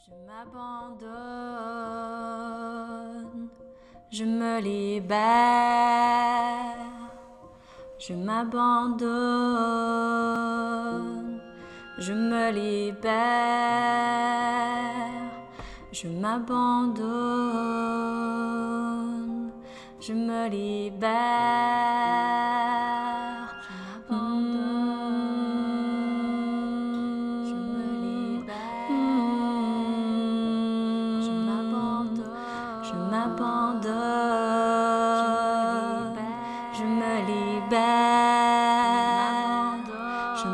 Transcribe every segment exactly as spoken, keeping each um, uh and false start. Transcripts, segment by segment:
Je m'abandonne, je me libère, je m'abandonne, je me libère, je m'abandonne, je me libère. Je me libère, je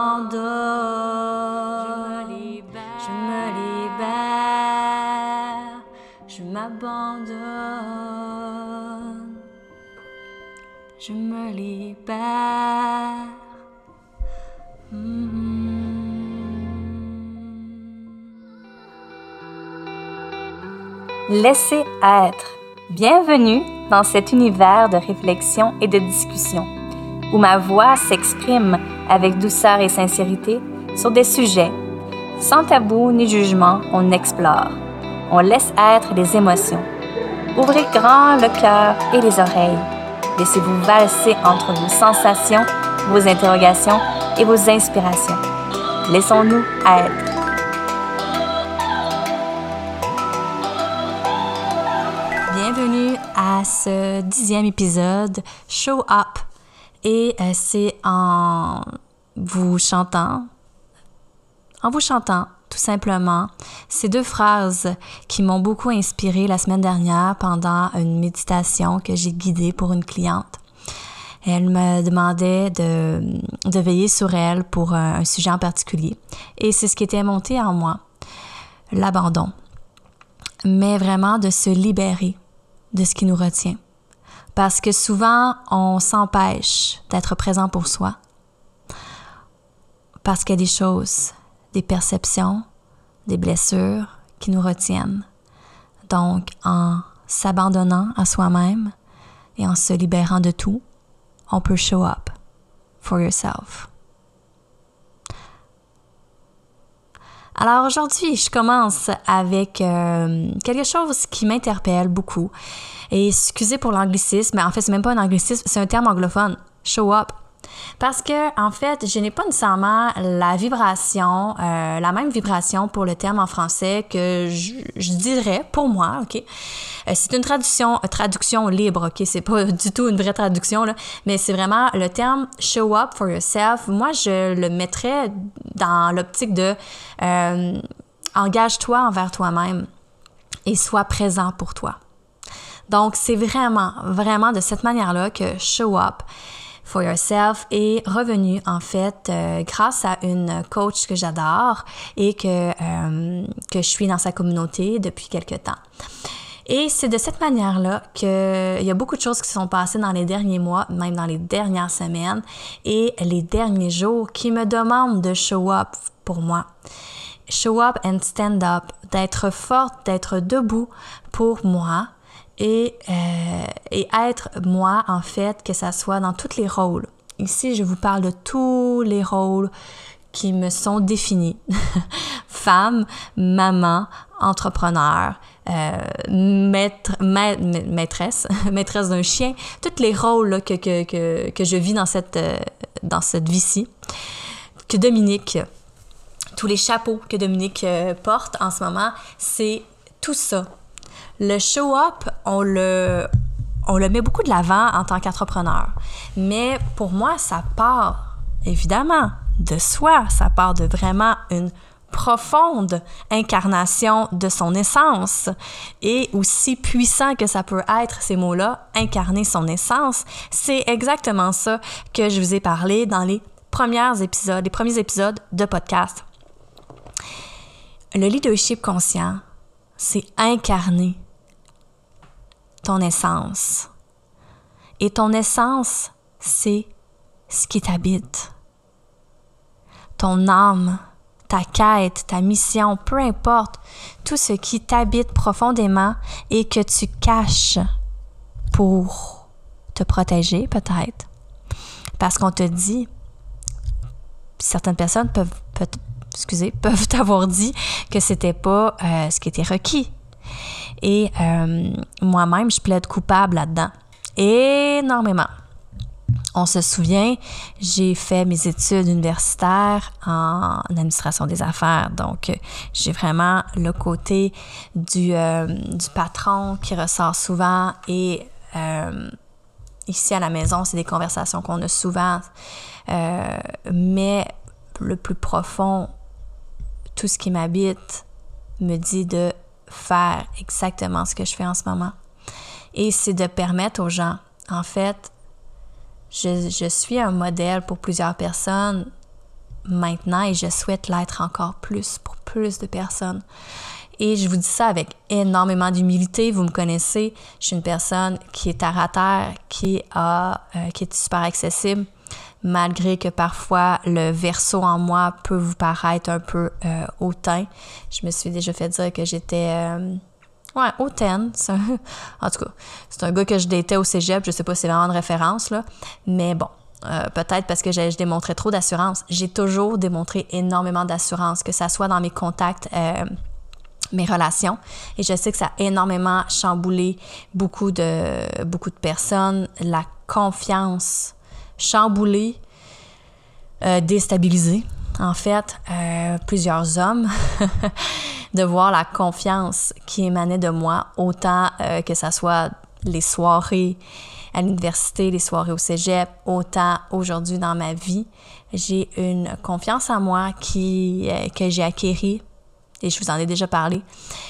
m'abandonne, je me libère, je m'abandonne, je me libère. Mm-hmm. Laissez être. Bienvenue dans cet univers de réflexion et de discussion, où ma voix s'exprime avec douceur et sincérité sur des sujets. Sans tabou ni jugement, on explore. On laisse être les émotions. Ouvrez grand le cœur et les oreilles. Laissez-vous valser entre vos sensations, vos interrogations et vos inspirations. Laissons-nous être. Bienvenue à ce dixième épisode Show Up. Et euh, c'est en vous chantant, en vous chantant tout simplement ces deux phrases qui m'ont beaucoup inspirée la semaine dernière pendant une méditation que j'ai guidée pour une cliente. Elle me demandait de, de veiller sur elle pour un, un sujet en particulier. Et c'est ce qui était monté en moi, l'abandon. Mais vraiment de se libérer de ce qui nous retient. Parce que souvent, on s'empêche d'être présent pour soi. Parce qu'il y a des choses, des perceptions, des blessures qui nous retiennent. Donc, en s'abandonnant à soi-même et en se libérant de tout, on peut show up for yourself. Alors aujourd'hui, je commence avec euh, quelque chose qui m'interpelle beaucoup. Et excusez pour l'anglicisme, mais en fait, c'est même pas un anglicisme, c'est un terme anglophone, show up. Parce que, en fait, je n'ai pas nécessairement la vibration, euh, la même vibration pour le terme en français que je, je dirais pour moi, OK? Euh, c'est une traduction, traduction libre, OK? C'est pas du tout une vraie traduction, là, mais c'est vraiment le terme show up for yourself. Moi, je le mettrais dans l'optique de euh, engage-toi envers toi-même et sois présent pour toi. Donc, c'est vraiment, vraiment de cette manière-là que show up for yourself est revenu, en fait, euh, grâce à une coach que j'adore et que, euh, que je suis dans sa communauté depuis quelque temps. Et c'est de cette manière-là qu'il y a beaucoup de choses qui se sont passées dans les derniers mois, même dans les dernières semaines et les derniers jours qui me demandent de show up pour moi. Show up and stand up, d'être forte, d'être debout pour moi, Et, euh, et être moi, en fait, que ça soit dans tous les rôles. Ici, je vous parle de tous les rôles qui me sont définis. Femme, maman, entrepreneur, euh, maître, ma, maîtresse, maîtresse d'un chien, tous les rôles là, que, que, que, que je vis dans cette, euh, dans cette vie-ci. Que Dominique, tous les chapeaux que Dominique euh, porte en ce moment, c'est tout ça. Le show-up, on le, on le met beaucoup de l'avant en tant qu'entrepreneur. Mais pour moi, ça part, évidemment, de soi. Ça part de vraiment une profonde incarnation de son essence. Et aussi puissant que ça peut être, ces mots-là, incarner son essence, c'est exactement ça que je vous ai parlé dans les premiers épisodes, les premiers épisodes de podcast. Le leadership conscient, c'est incarner ton essence. Et ton essence, c'est ce qui t'habite. Ton âme, ta quête, ta mission, peu importe, tout ce qui t'habite profondément et que tu caches pour te protéger peut-être. Parce qu'on te dit, certaines personnes peuvent, peuvent excusez, peuvent t'avoir dit que c'était pas euh, ce qui était requis. Et euh, moi-même, je plaide coupable là-dedans. Énormément. On se souvient, j'ai fait mes études universitaires en administration des affaires. Donc, j'ai vraiment le côté du, euh, du patron qui ressort souvent. Et euh, ici, à la maison, c'est des conversations qu'on a souvent. Euh, mais le plus profond, tout ce qui m'habite me dit de faire exactement ce que je fais en ce moment. Et c'est de permettre aux gens, en fait, je, je suis un modèle pour plusieurs personnes maintenant et je souhaite l'être encore plus pour plus de personnes. Et je vous dis ça avec énormément d'humilité. Vous me connaissez, je suis une personne qui est terre à terre, qui, a, euh, qui est super accessible, malgré que parfois le verso en moi peut vous paraître un peu euh, hautain. Je me suis déjà fait dire que j'étais... Euh, Ouais, hautaine. C'est un... En tout cas, c'est un gars que je datais au cégep. Je sais pas si c'est vraiment une référence, là. Mais bon, euh, peut-être parce que je, je démontrais trop d'assurance. J'ai toujours démontré énormément d'assurance, que ça soit dans mes contacts, euh, mes relations. Et je sais que ça a énormément chamboulé beaucoup de, beaucoup de personnes. La confiance chamboulée, euh, déstabilisée. En fait, euh, plusieurs hommes, de voir la confiance qui émanait de moi, autant euh, que ça soit les soirées à l'université, les soirées au cégep, autant aujourd'hui dans ma vie. J'ai une confiance en moi qui, euh, que j'ai acquérie, et je vous en ai déjà parlé,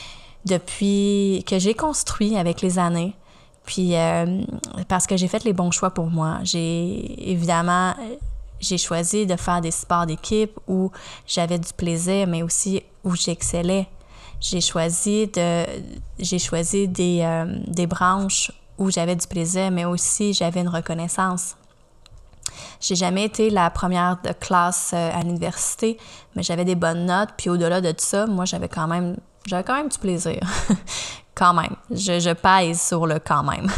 depuis que j'ai construit avec les années. Puis, euh, parce que j'ai fait les bons choix pour moi. J'ai évidemment... J'ai choisi de faire des sports d'équipe où j'avais du plaisir, mais aussi où j'excellais. J'ai choisi de, j'ai choisi des, euh, des branches où j'avais du plaisir, mais aussi j'avais une reconnaissance. J'ai jamais été la première de classe à l'université, mais j'avais des bonnes notes. Puis au-delà de tout ça, moi, j'avais quand même, j'avais quand même du plaisir. Quand même. Je, je pèse sur le quand même.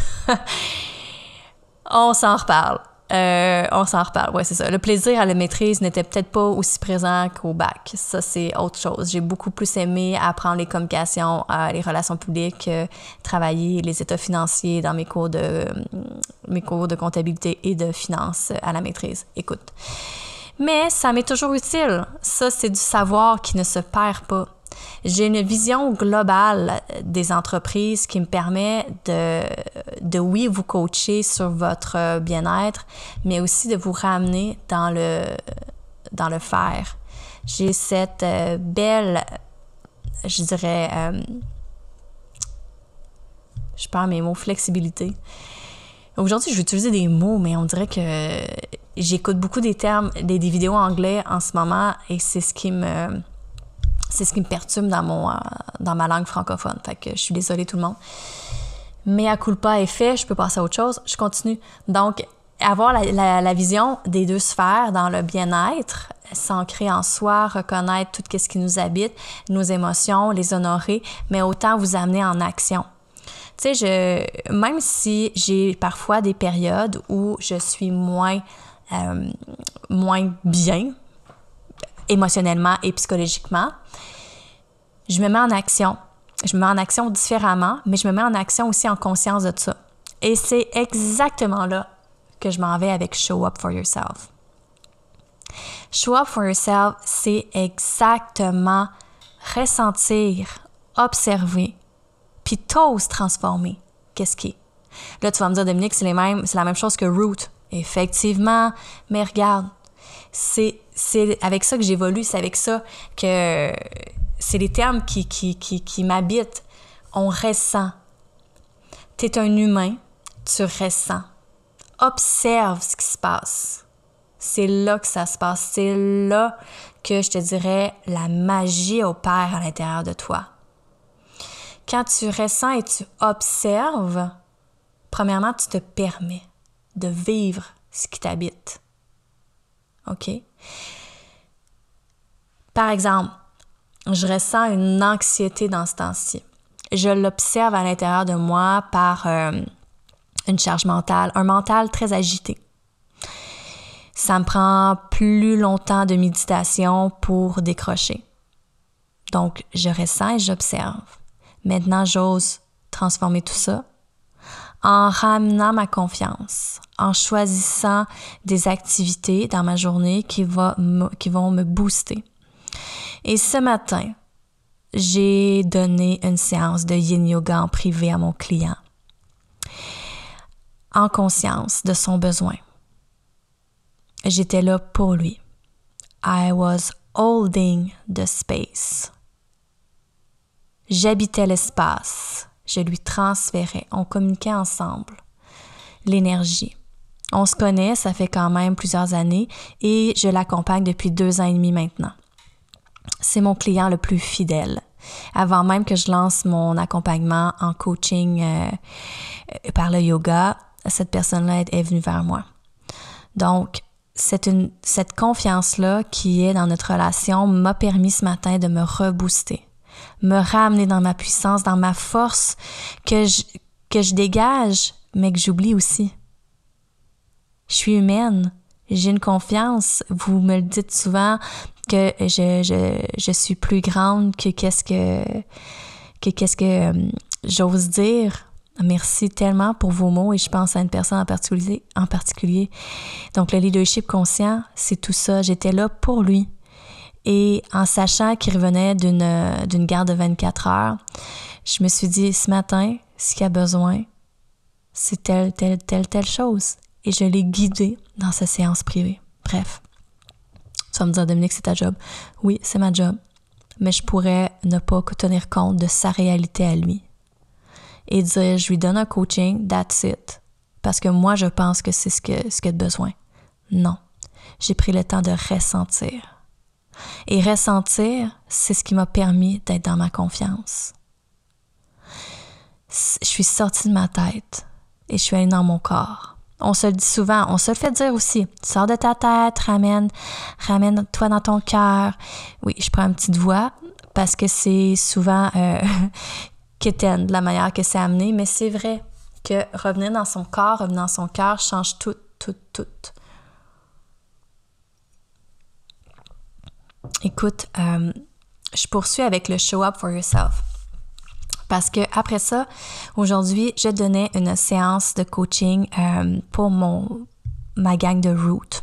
On s'en reparle. Euh, on s'en reparle, ouais, c'est ça. Le plaisir à la maîtrise n'était peut-être pas aussi présent qu'au bac. Ça, c'est autre chose. J'ai beaucoup plus aimé apprendre les communications, euh, les relations publiques, euh, travailler les états financiers dans mes cours de euh, mes cours de comptabilité et de finance à la maîtrise. Écoute. Mais ça m'est toujours utile. Ça, c'est du savoir qui ne se perd pas. J'ai une vision globale des entreprises qui me permet de, de oui, vous coacher sur votre bien-être, mais aussi de vous ramener dans le, dans le faire. J'ai cette euh, belle, je dirais, euh, je perds mes mots, flexibilité. Aujourd'hui, je vais utiliser des mots, mais on dirait que j'écoute beaucoup des termes, des, des vidéos anglais en ce moment, et c'est ce qui me... C'est ce qui me perturbe dans, mon, euh, dans ma langue francophone. Fait que je suis désolée tout le monde. Mais à culpa est fait, je peux passer à autre chose. Je continue. Donc, avoir la, la, la vision des deux sphères dans le bien-être, s'ancrer en soi, reconnaître tout ce qui nous habite, nos émotions, les honorer, mais autant vous amener en action. Tu sais, je, même si j'ai parfois des périodes où je suis moins, euh, moins bien, émotionnellement et psychologiquement, je me mets en action. Je me mets en action différemment, mais je me mets en action aussi en conscience de ça. Et c'est exactement là que je m'en vais avec Show Up for Yourself. Show Up for Yourself, c'est exactement ressentir, observer, puis t'oses transformer. Qu'est-ce qui est? Là, tu vas me dire, Dominique, c'est, les mêmes, c'est la même chose que Root. Effectivement, mais regarde, c'est, c'est avec ça que j'évolue, c'est avec ça que c'est les termes qui, qui, qui, qui m'habitent. On ressent. Tu es un humain, tu ressens. Observe ce qui se passe. C'est là que ça se passe. C'est là que, je te dirais, la magie opère à l'intérieur de toi. Quand tu ressens et tu observes, premièrement, tu te permets de vivre ce qui t'habite. OK? Par exemple, je ressens une anxiété dans ce temps-ci. Je l'observe à l'intérieur de moi par euh, une charge mentale, un mental très agité. Ça me prend plus longtemps de méditation pour décrocher. Donc, je ressens et j'observe. Maintenant, j'ose transformer tout ça en ramenant ma confiance, en choisissant des activités dans ma journée qui, va me, qui vont me booster. Et ce matin, j'ai donné une séance de yin yoga en privé à mon client, en conscience de son besoin. J'étais là pour lui. I was holding the space. J'habitais l'espace. Je lui transférais. On communiquait ensemble. L'énergie. On se connaît, ça fait quand même plusieurs années et je l'accompagne depuis deux ans et demi maintenant. C'est mon client le plus fidèle. Avant même que je lance mon accompagnement en coaching euh, par le yoga, cette personne-là est, est venue vers moi. Donc, c'est une, cette confiance-là qui est dans notre relation m'a permis ce matin de me rebooster, me ramener dans ma puissance, dans ma force que je, que je dégage, mais que j'oublie aussi. Je suis humaine, j'ai une confiance. Vous me le dites souvent que je, je, je suis plus grande que qu'est-ce que, que, qu'est-ce que euh, j'ose dire. Merci tellement pour vos mots et je pense à une personne en particulier. En particulier. Donc, le leadership conscient, c'est tout ça. J'étais là pour lui. Et en sachant qu'il revenait d'une, d'une garde de vingt-quatre heures, je me suis dit, ce matin, ce qu'il a besoin, c'est telle, telle, telle, telle chose. Et je l'ai guidé dans sa séance privée. Bref. Tu vas me dire, Dominique, c'est ta job. Oui, c'est ma job. Mais je pourrais ne pas tenir compte de sa réalité à lui. Et dire, je lui donne un coaching, that's it. Parce que moi, je pense que c'est ce que, ce qu'il a besoin. Non. J'ai pris le temps de ressentir. Et ressentir, c'est ce qui m'a permis d'être dans ma confiance. Je suis sortie de ma tête et je suis allée dans mon corps. On se le dit souvent, on se le fait dire aussi. Sors de ta tête, ramène, ramène-toi dans ton cœur. Oui, je prends une petite voix parce que c'est souvent euh, quétaine de la manière que c'est amené, mais c'est vrai que revenir dans son corps, revenir dans son cœur change tout, tout, tout. Écoute, euh, je poursuis avec le show up for yourself. Parce que après ça, aujourd'hui, je donnais une séance de coaching euh, pour mon ma gang de Root.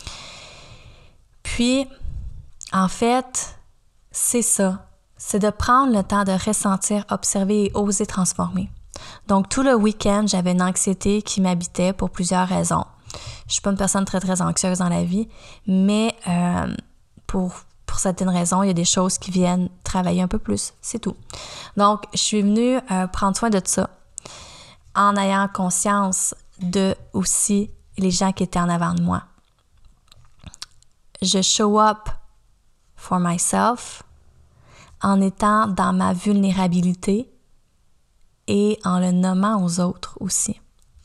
Puis, en fait, c'est ça. C'est de prendre le temps de ressentir, observer et oser transformer. Donc, tout le week-end, j'avais une anxiété qui m'habitait pour plusieurs raisons. Je suis pas une personne très, très anxieuse dans la vie, mais euh, pour... Pour certaines raisons, il y a des choses qui viennent travailler un peu plus, c'est tout. Donc, je suis venue euh, prendre soin de ça en ayant conscience de aussi les gens qui étaient en avant de moi. Je show up for myself en étant dans ma vulnérabilité et en le nommant aux autres aussi.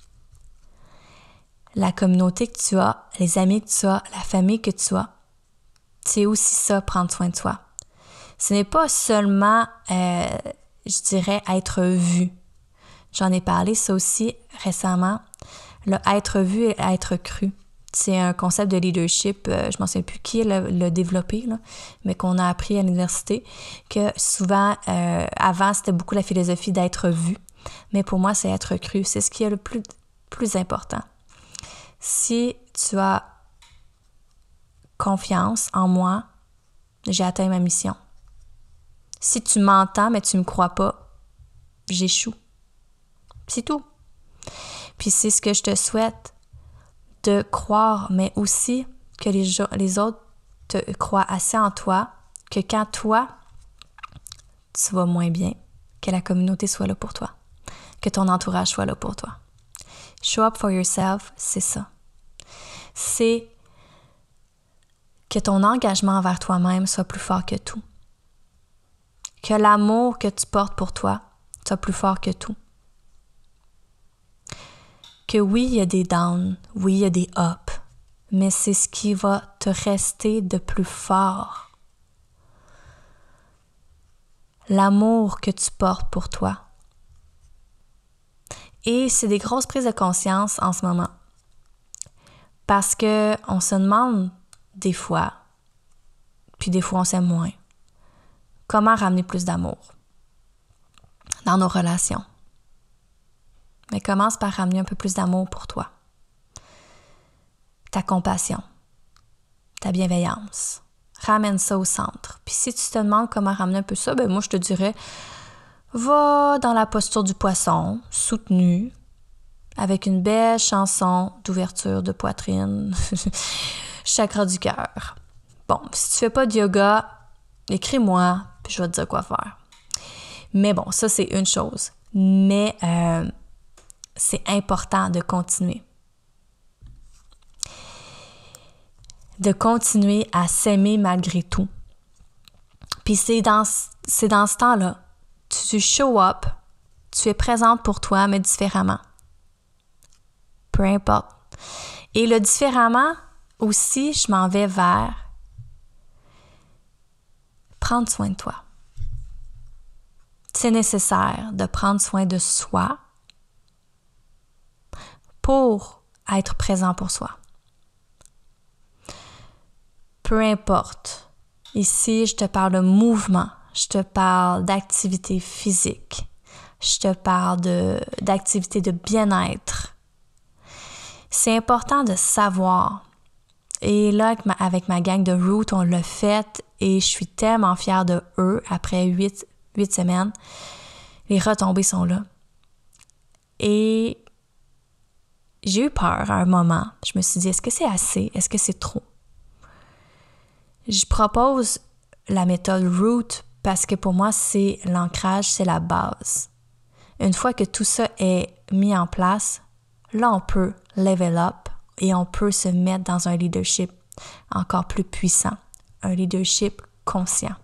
La communauté que tu as, les amis que tu as, la famille que tu as, c'est aussi ça, prendre soin de toi. Ce n'est pas seulement, euh, je dirais, être vu. J'en ai parlé, ça aussi, récemment. Le être vu et être cru. C'est un concept de leadership, euh, je ne m'en souviens plus qui l'a, l'a développé, là, mais qu'on a appris à l'université, que souvent, euh, avant, c'était beaucoup la philosophie d'être vu. Mais pour moi, c'est être cru. C'est ce qui est le plus, plus important. Si tu as confiance en moi, j'ai atteint ma mission. Si tu m'entends, mais tu ne me crois pas, j'échoue. C'est tout. Puis c'est ce que je te souhaite, de croire, mais aussi que les, les autres te croient assez en toi, que quand toi, tu vas moins bien, que la communauté soit là pour toi, que ton entourage soit là pour toi. Show up for yourself, c'est ça. C'est que ton engagement envers toi-même soit plus fort que tout. Que l'amour que tu portes pour toi soit plus fort que tout. Que oui, il y a des downs, oui, il y a des ups, mais c'est ce qui va te rester de plus fort. L'amour que tu portes pour toi. Et c'est des grosses prises de conscience en ce moment. Parce que on se demande des fois, puis des fois on s'aime moins, comment ramener plus d'amour dans nos relations. Mais commence par ramener un peu plus d'amour pour toi. Ta compassion, ta bienveillance. Ramène ça au centre. Puis si tu te demandes comment ramener un peu ça, ben moi je te dirais, va dans la posture du poisson, soutenu, avec une belle chanson d'ouverture de poitrine, chakra du cœur. Bon, si tu fais pas de yoga, écris-moi, puis je vais te dire quoi faire. Mais bon, ça c'est une chose. Mais euh, c'est important de continuer. De continuer à s'aimer malgré tout. Puis c'est dans, c'est dans ce temps-là, tu show up, tu es présente pour toi, mais différemment. Peu importe. Et le différemment, aussi, je m'en vais vers prendre soin de toi. C'est nécessaire de prendre soin de soi pour être présent pour soi. Peu importe. Ici, je te parle de mouvement, je te parle d'activité physique, je te parle de, d'activité de bien-être. C'est important de savoir. Et là, avec ma, avec ma gang de Root, on l'a fait et je suis tellement fière de eux après huit, huit semaines. Les retombées sont là. Et j'ai eu peur à un moment. Je me suis dit, est-ce que c'est assez? Est-ce que c'est trop? Je propose la méthode Root parce que pour moi, c'est l'ancrage, c'est la base. Une fois que tout ça est mis en place, là, on peut level up et on peut se mettre dans un leadership encore plus puissant, un leadership conscient.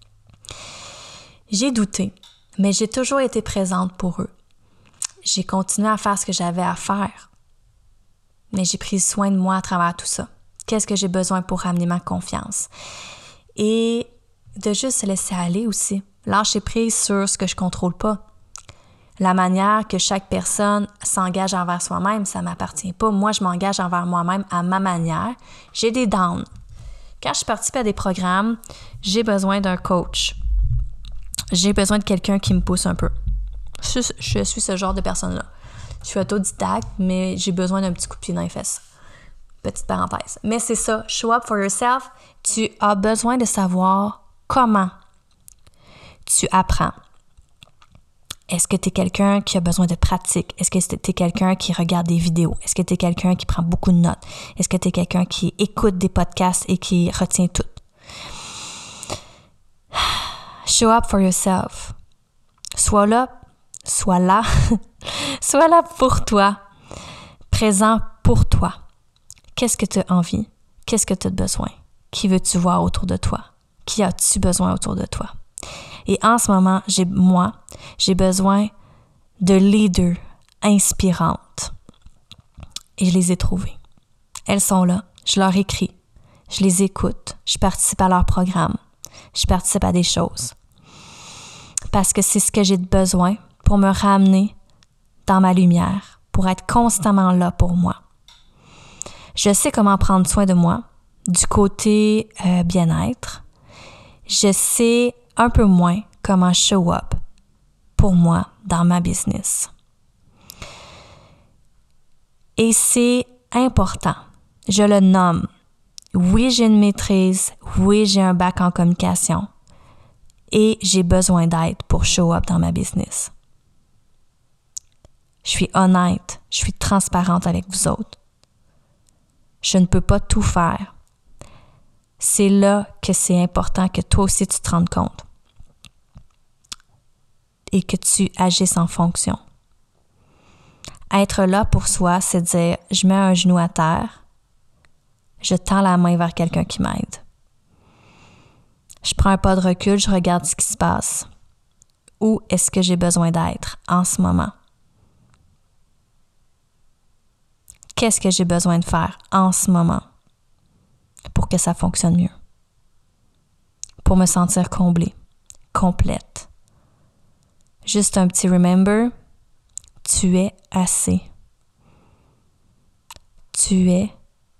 J'ai douté, mais j'ai toujours été présente pour eux. J'ai continué à faire ce que j'avais à faire, mais j'ai pris soin de moi à travers tout ça. Qu'est-ce que j'ai besoin pour ramener ma confiance? Et de juste se laisser aller aussi. Lâcher prise sur ce que je contrôle pas. La manière que chaque personne s'engage envers soi-même, ça ne m'appartient pas. Moi, je m'engage envers moi-même à ma manière. J'ai des downs. Quand je participe à des programmes, j'ai besoin d'un coach. J'ai besoin de quelqu'un qui me pousse un peu. Je, je suis ce genre de personne-là. Je suis autodidacte, mais j'ai besoin d'un petit coup de pied dans les fesses. Petite parenthèse. Mais c'est ça, show up for yourself. Tu as besoin de savoir comment tu apprends. Est-ce que tu es quelqu'un qui a besoin de pratique? Est-ce que tu es quelqu'un qui regarde des vidéos? Est-ce que tu es quelqu'un qui prend beaucoup de notes? Est-ce que tu es quelqu'un qui écoute des podcasts et qui retient tout? Show up for yourself. Sois là, sois là, sois là pour toi, présent pour toi. Qu'est-ce que tu as envie? Qu'est-ce que tu as besoin? Qui veux-tu voir autour de toi? Qui as-tu besoin autour de toi? Et en ce moment, j'ai, moi, j'ai besoin de leaders inspirantes. Et je les ai trouvées. Elles sont là. Je leur écris. Je les écoute. Je participe à leur programme. Je participe à des choses. Parce que c'est ce que j'ai besoin pour me ramener dans ma lumière, pour être constamment là pour moi. Je sais comment prendre soin de moi, du côté euh, bien-être. Je sais un peu moins comment show up pour moi dans ma business. Et c'est important. Je le nomme. Oui, j'ai une maîtrise. Oui, j'ai un bac en communication. Et j'ai besoin d'aide pour show up dans ma business. Je suis honnête. Je suis transparente avec vous autres. Je ne peux pas tout faire. C'est là que c'est important que toi aussi tu te rendes compte et que tu agisses en fonction. Être là pour soi, c'est dire, je mets un genou à terre, je tends la main vers quelqu'un qui m'aide. Je prends un pas de recul, je regarde ce qui se passe. Où est-ce que j'ai besoin d'être en ce moment? Qu'est-ce que j'ai besoin de faire en ce moment pour que ça fonctionne mieux? Pour me sentir comblée, complète. Juste un petit remember, tu es assez. Tu es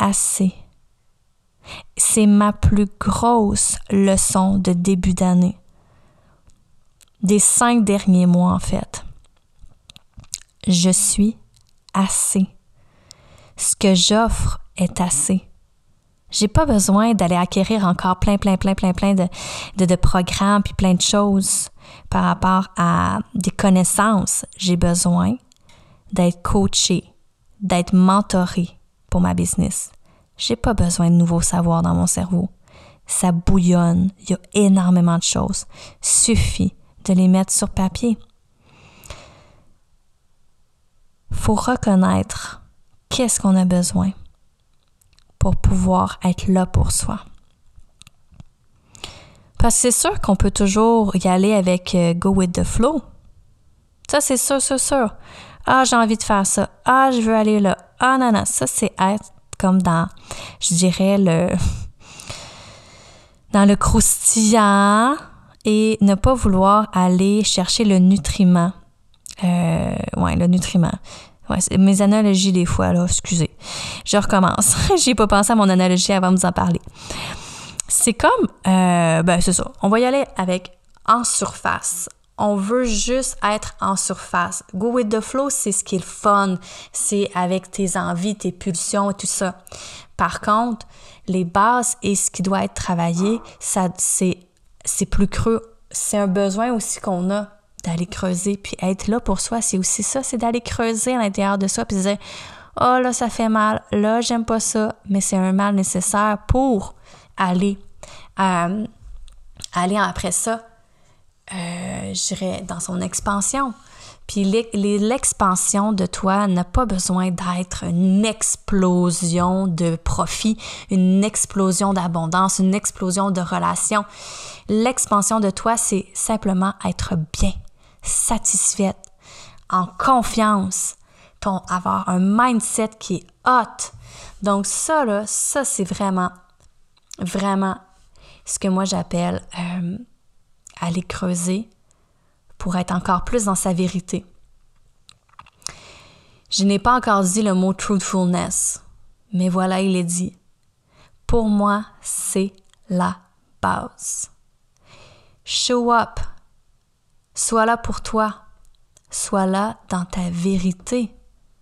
assez. C'est ma plus grosse leçon de début d'année. Des cinq derniers mois, en fait. Je suis assez. Ce que j'offre est assez. J'ai pas besoin d'aller acquérir encore plein, plein, plein, plein, plein de, de, de programmes puis plein de choses par rapport à des connaissances. J'ai besoin d'être coachée, d'être mentorée pour ma business. J'ai pas besoin de nouveaux savoirs dans mon cerveau. Ça bouillonne, il y a énormément de choses. Suffit de les mettre sur papier. Faut reconnaître qu'est-ce qu'on a besoin pour pouvoir être là pour soi. Parce que c'est sûr qu'on peut toujours y aller avec euh, go with the flow. Ça, c'est sûr, sûr, sûr. Ah, j'ai envie de faire ça. Ah, je veux aller là. Ah, non, non. Ça, c'est être comme dans, je dirais, le dans le croustillant et ne pas vouloir aller chercher le nutriment. Euh, ouais, le nutriment. Ouais, c'est mes analogies des fois, là, excusez. Je recommence. J'ai pas pensé à mon analogie avant de vous en parler. C'est comme, euh, ben c'est ça, on va y aller avec en surface. On veut juste être en surface. Go with the flow, c'est ce qui est le fun. C'est avec tes envies, tes pulsions et tout ça. Par contre, les bases et ce qui doit être travaillé, ça, c'est, c'est plus creux. C'est un besoin aussi qu'on a d'aller creuser, puis être là pour soi, c'est aussi ça, c'est d'aller creuser à l'intérieur de soi, puis se dire « Oh là, ça fait mal, là, j'aime pas ça », mais c'est un mal nécessaire pour aller, euh, aller après ça, euh, je dirais, dans son expansion. Puis l'expansion de toi n'a pas besoin d'être une explosion de profit, une explosion d'abondance, une explosion de relations. L'expansion de toi, c'est simplement être bien, satisfaite, en confiance, ton, avoir un mindset qui est hot. Donc ça, là, ça, c'est vraiment, vraiment ce que moi j'appelle euh, aller creuser pour être encore plus dans sa vérité. Je n'ai pas encore dit le mot truthfulness, mais voilà, il est dit. Pour moi, c'est la base. Show up. Sois là pour toi. Sois là dans ta vérité,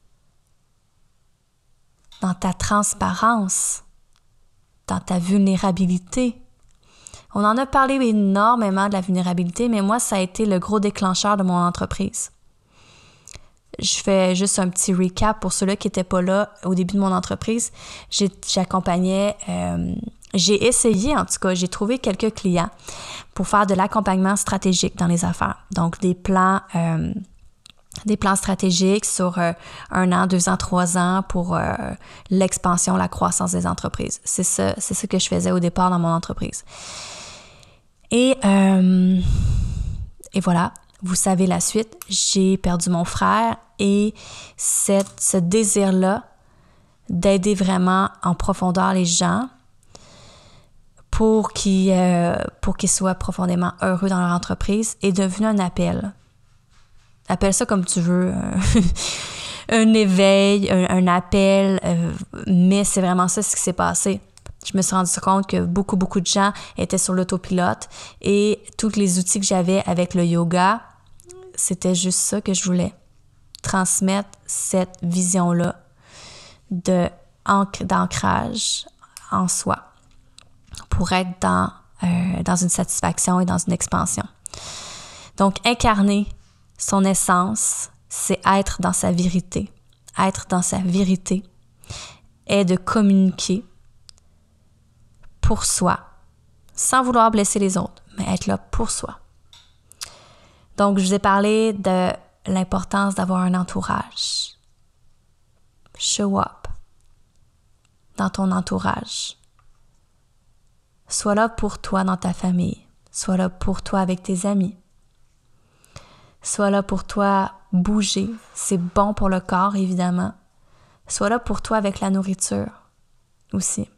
dans ta transparence, dans ta vulnérabilité. On en a parlé énormément de la vulnérabilité, mais moi, ça a été le gros déclencheur de mon entreprise. Je fais juste un petit recap pour ceux-là qui n'étaient pas là au début de mon entreprise. J'ai, j'accompagnais, euh, j'ai essayé en tout cas, j'ai trouvé quelques clients pour faire de l'accompagnement stratégique dans les affaires. Donc, des plans, euh, des plans stratégiques sur euh, un an, deux ans, trois ans pour euh, l'expansion, la croissance des entreprises. C'est ça, c'est ça que je faisais au départ dans mon entreprise. Et, euh, et voilà, vous savez la suite. J'ai perdu mon frère et cette, ce désir-là d'aider vraiment en profondeur les gens pour qu'ils, euh, pour qu'ils soient profondément heureux dans leur entreprise est devenu un appel. Appelle ça comme tu veux, un éveil, un, un appel, euh, mais c'est vraiment ça ce qui s'est passé. Je me suis rendu compte que beaucoup, beaucoup de gens étaient sur l'autopilote et tous les outils que j'avais avec le yoga, c'était juste ça que je voulais. Transmettre cette vision-là de, d'ancrage en soi pour être dans, euh, dans une satisfaction et dans une expansion. Donc, incarner son essence, c'est être dans sa vérité. Être dans sa vérité est de communiquer pour soi, sans vouloir blesser les autres, mais être là pour soi. Donc, je vous ai parlé de l'importance d'avoir un entourage. Show up dans ton entourage. Sois là pour toi dans ta famille. Sois là pour toi avec tes amis. Sois là pour toi bouger. C'est bon pour le corps, évidemment. Sois là pour toi avec la nourriture aussi.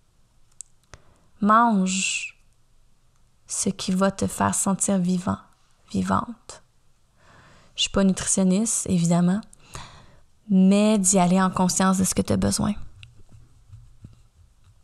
Mange ce qui va te faire sentir vivant, vivante. Je ne suis pas nutritionniste, évidemment, mais d'y aller en conscience de ce que tu as besoin.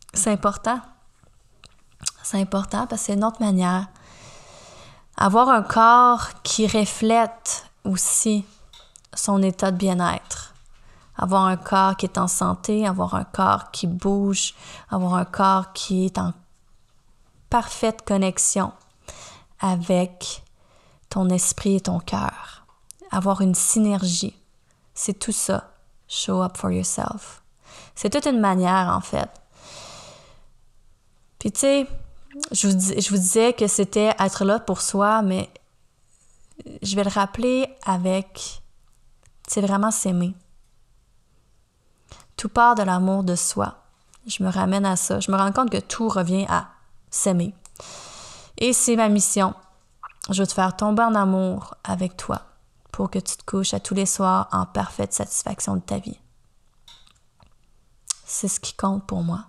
C'est important. C'est important parce que c'est une autre manière. Avoir un corps qui reflète aussi son état de bien-être. Avoir un corps qui est en santé, avoir un corps qui bouge, avoir un corps qui est en parfaite connexion avec ton esprit et ton cœur. Avoir une synergie. C'est tout ça. Show up for yourself. C'est toute une manière, en fait. Puis, tu sais, je vous, dis, je vous disais que c'était être là pour soi, mais je vais le rappeler avec, c'est vraiment s'aimer. Tout part de l'amour de soi. Je me ramène à ça. Je me rends compte que tout revient à s'aimer. Et c'est ma mission. Je veux te faire tomber en amour avec toi pour que tu te couches à tous les soirs en parfaite satisfaction de ta vie. C'est ce qui compte pour moi.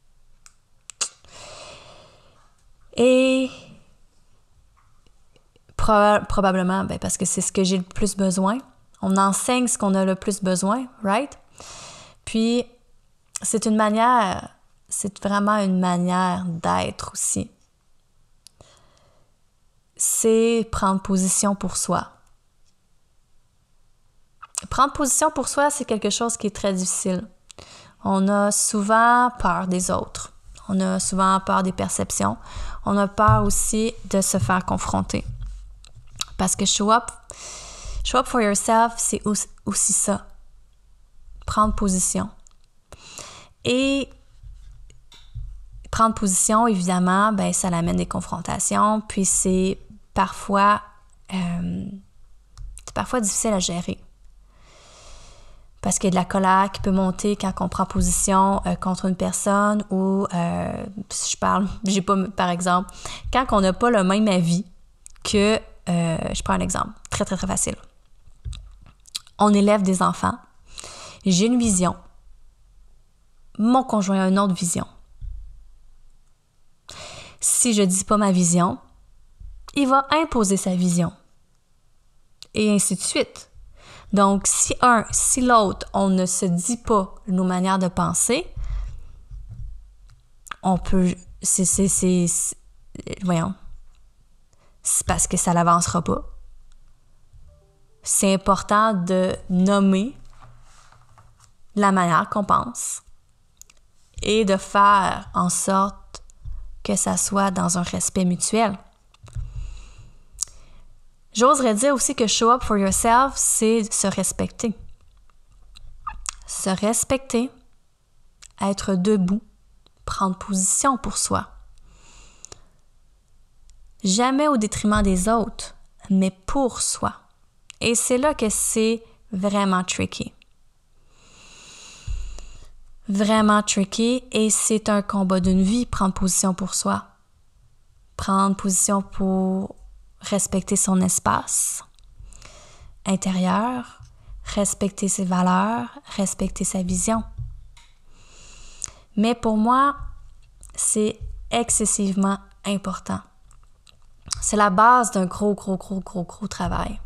Et pro- probablement, ben parce que c'est ce que j'ai le plus besoin. On enseigne ce qu'on a le plus besoin, right? Puis, c'est une manière, c'est vraiment une manière d'être aussi. C'est prendre position pour soi. Prendre position pour soi, c'est quelque chose qui est très difficile. On a souvent peur des autres. On a souvent peur des perceptions. On a peur aussi de se faire confronter. Parce que show up, show up for yourself, c'est aussi ça. Prendre position. Et prendre position, évidemment, ben ça amène des confrontations, puis c'est parfois, euh, c'est parfois difficile à gérer. Parce qu'il y a de la colère qui peut monter quand on prend position euh, contre une personne ou, euh, si je parle, j'ai pas, par exemple, quand on n'a pas le même avis que, euh, je prends un exemple, très, très, très facile. On élève des enfants, j'ai une vision, mon conjoint a une autre vision. Si je dis pas ma vision, il va imposer sa vision. Et ainsi de suite. Donc, si un, si l'autre, on ne se dit pas nos manières de penser, on peut, c'est, c'est, c'est, c'est voyons, c'est parce que ça n'avancera pas. C'est important de nommer la manière qu'on pense et de faire en sorte que ça soit dans un respect mutuel. J'oserais dire aussi que show up for yourself, c'est se respecter. Se respecter, être debout, prendre position pour soi. Jamais au détriment des autres, mais pour soi. Et c'est là que c'est vraiment tricky. Vraiment tricky et c'est un combat d'une vie, prendre position pour soi. Prendre position pour respecter son espace intérieur, respecter ses valeurs, respecter sa vision. Mais pour moi, c'est excessivement important. C'est la base d'un gros, gros, gros, gros, gros travail.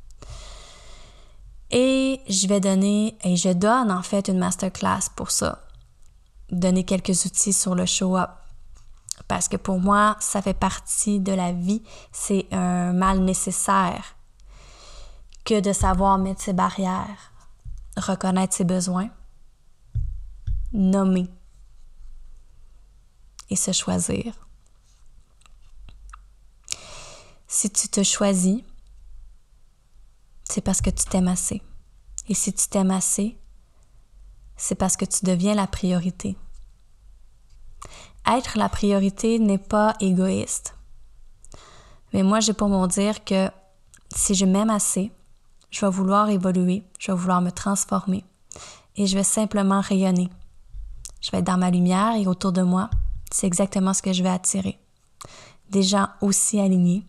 Et je vais donner, et je donne en fait une masterclass pour ça. Donner quelques outils sur le show-up. Parce que pour moi, ça fait partie de la vie. C'est un mal nécessaire que de savoir mettre ses barrières, reconnaître ses besoins, nommer et se choisir. Si tu te choisis, c'est parce que tu t'aimes assez. Et si tu t'aimes assez, c'est parce que tu deviens la priorité. Être la priorité n'est pas égoïste. Mais moi, j'ai pour mon dire que si je m'aime assez, je vais vouloir évoluer, je vais vouloir me transformer et je vais simplement rayonner. Je vais être dans ma lumière et autour de moi, c'est exactement ce que je vais attirer. Des gens aussi alignés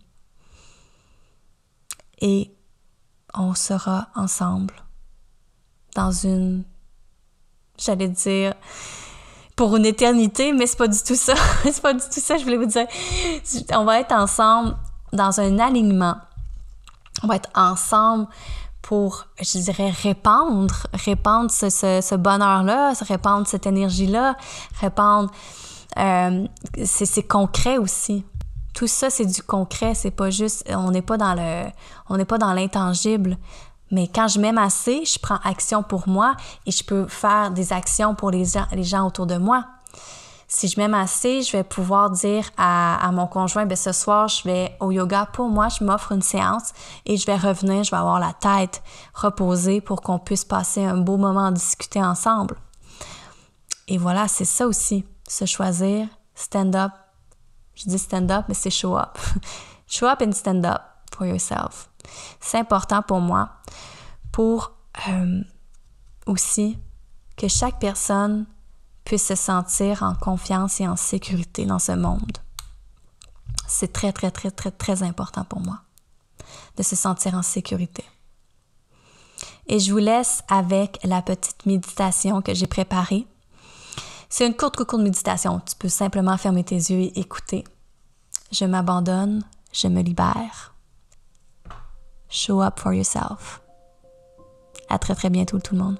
et on sera ensemble dans une, j'allais dire, pour une éternité, mais c'est pas du tout ça. C'est pas du tout ça, je voulais vous dire. On va être ensemble dans un alignement. On va être ensemble pour, je dirais, répandre, répandre ce, ce, ce bonheur-là, répandre cette énergie-là, répandre... Euh, c'est, c'est concret aussi. Tout ça, c'est du concret, c'est pas juste... On n'est pas dans le... On n'est pas dans l'intangible. Mais quand je m'aime assez, je prends action pour moi et je peux faire des actions pour les gens, les gens autour de moi. Si je m'aime assez, je vais pouvoir dire à, à mon conjoint, bien, ce soir, je vais au yoga pour moi, je m'offre une séance et je vais revenir, je vais avoir la tête reposée pour qu'on puisse passer un beau moment à discuter ensemble. Et voilà, c'est ça aussi, se choisir, stand up. Je dis stand up, mais c'est show up. Show up and stand up for yourself. C'est important pour moi pour euh, aussi que chaque personne puisse se sentir en confiance et en sécurité dans ce monde. C'est très, très, très, très, très important pour moi de se sentir en sécurité. Et je vous laisse avec la petite méditation que j'ai préparée. C'est une courte, courte méditation. Tu peux simplement fermer tes yeux et écouter. Je m'abandonne, je me libère. Show up for yourself. À très, très bientôt, tout le monde.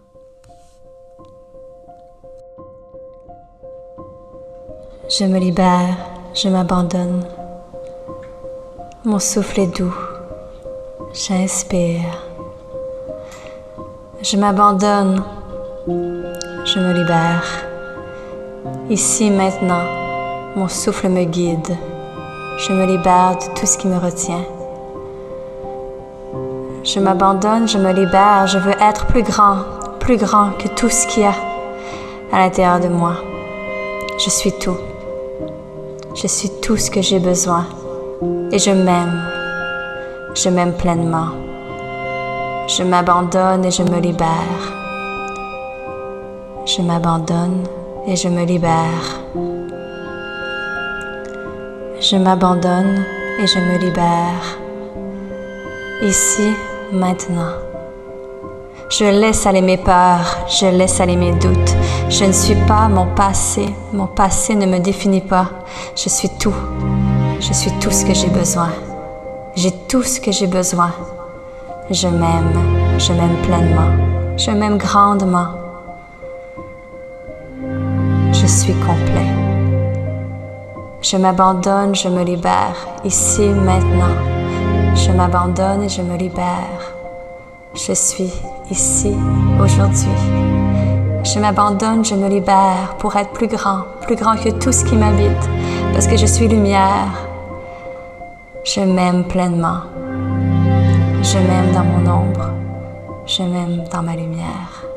Je me libère, je m'abandonne. Mon souffle est doux. J'inspire. Je m'abandonne. Je me libère. Ici, maintenant, mon souffle me guide. Je me libère de tout ce qui me retient. Je m'abandonne, je me libère. Je veux être plus grand, plus grand que tout ce qu'il y a à l'intérieur de moi. Je suis tout. Je suis tout ce que j'ai besoin et je m'aime. Je m'aime pleinement. Je m'abandonne et je me libère. Je m'abandonne et je me libère. Je m'abandonne et je me libère. Ici, maintenant. Je laisse aller mes peurs, je laisse aller mes doutes. Je ne suis pas mon passé, mon passé ne me définit pas. Je suis tout, je suis tout ce que j'ai besoin. J'ai tout ce que j'ai besoin. Je m'aime, je m'aime pleinement, je m'aime grandement. Je suis complet. Je m'abandonne, je me libère, ici, maintenant. Je m'abandonne et je me libère. Je suis ici, aujourd'hui. Je m'abandonne, je me libère pour être plus grand, plus grand que tout ce qui m'habite, parce que je suis lumière. Je m'aime pleinement. Je m'aime dans mon ombre. Je m'aime dans ma lumière.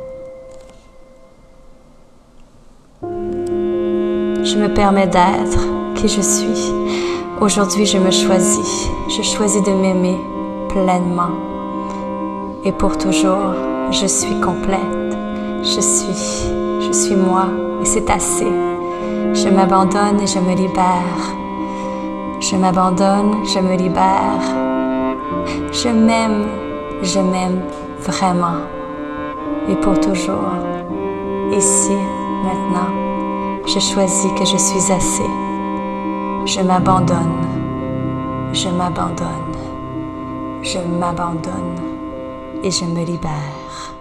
Je me permets d'être qui je suis. Aujourd'hui, je me choisis. Je choisis de m'aimer pleinement. Et pour toujours, je suis complète. Je suis, je suis moi et c'est assez. Je m'abandonne et je me libère. Je m'abandonne, je me libère. Je m'aime, je m'aime vraiment. Et pour toujours, ici, maintenant, je choisis que je suis assez. Je m'abandonne, je m'abandonne, je m'abandonne et je me libère.